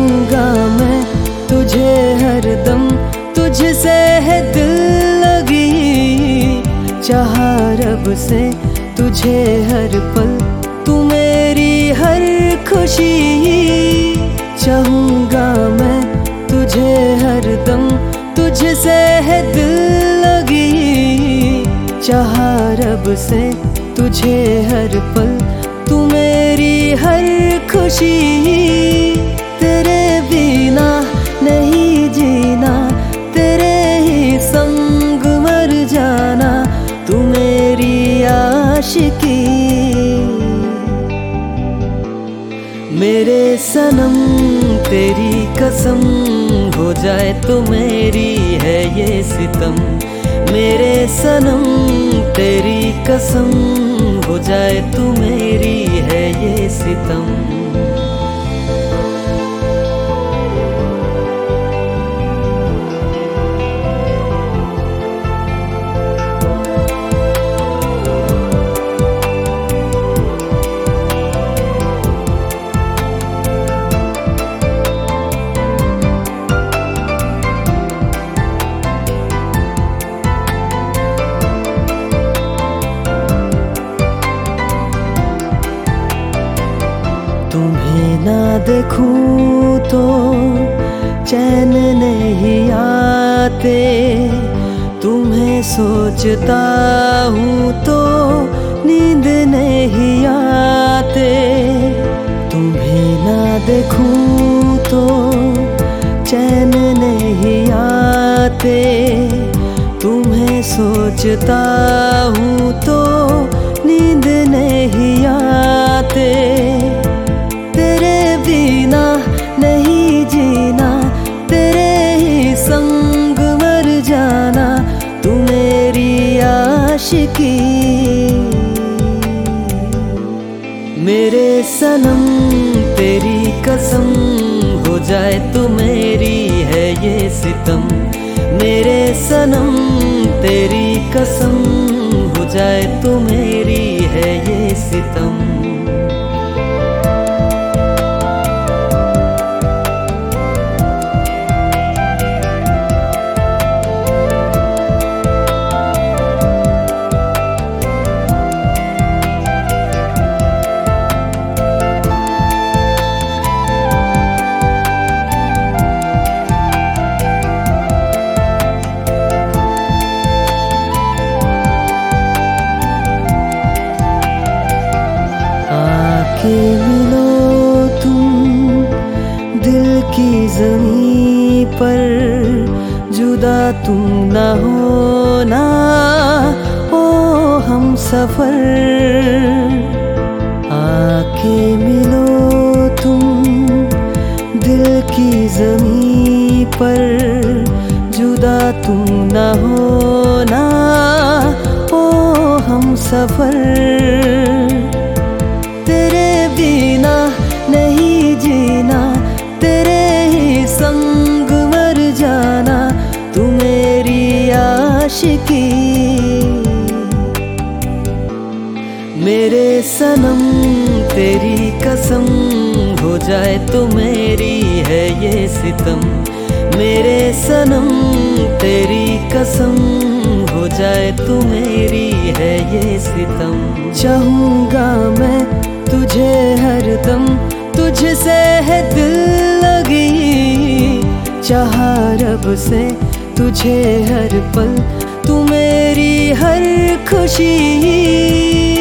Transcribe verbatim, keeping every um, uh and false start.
चाहूँगा मैं तुझे हरदम, तुझसे है दिल लगी, चाहा रब से तुझे हर पल, तू मेरी हर खुशी। चाहूँगा मैं तुझे हरदम, तुझसे है दिल लगी, चाहा रब से तुझे हर पल, तू मेरी हर खुशी। तेरे बिना नहीं जीना, तेरे ही संग मर जाना, तू मेरी आशिकी। मेरे सनम तेरी कसम, हो जाए तो मेरी है ये सितम। मेरे सनम तेरी कसम, हो जाए तो मेरी है ये सितम। तुम्हें ना देखूं तो चैन नहीं आते, तुम्हें सोचता हूँ तो नींद नहीं आते। तुम्हें ना देखूं तो चैन नहीं आते, तुम्हें सोचता हूँ तो नींद नहीं आते। तेरे बिना नहीं जीना, तेरे ही संग मर जाना, तू मेरी आशिकी। मेरे सनम तेरी कसम, हो जाए तो मेरी है ये सितम। मेरे सनम तेरी कसम, हो जाए तो मेरी है ये सितम। आके मिलो तुम दिल की ज़मीं पर, जुदा तुम ना होना ओ हम सफ़र। आके मिलो तुम दिल की ज़मीं पर, जुदा तुम ना होना ओ हम सफ़र। तेरे बिना नहीं जीना, तेरे ही संग मर जाना, तू मेरी आशिकी। मेरे सनम तेरी कसम, हो जाए तो मेरी है ये सितम। मेरे सनम तेरी कसम, हो जाए तो मेरी है ये सितम। चाहूँगा मैं तुझे हरदम, तुझसे है दिल लगी, चाहा रब से तुझे हर पल, तू मेरी हर खुशी।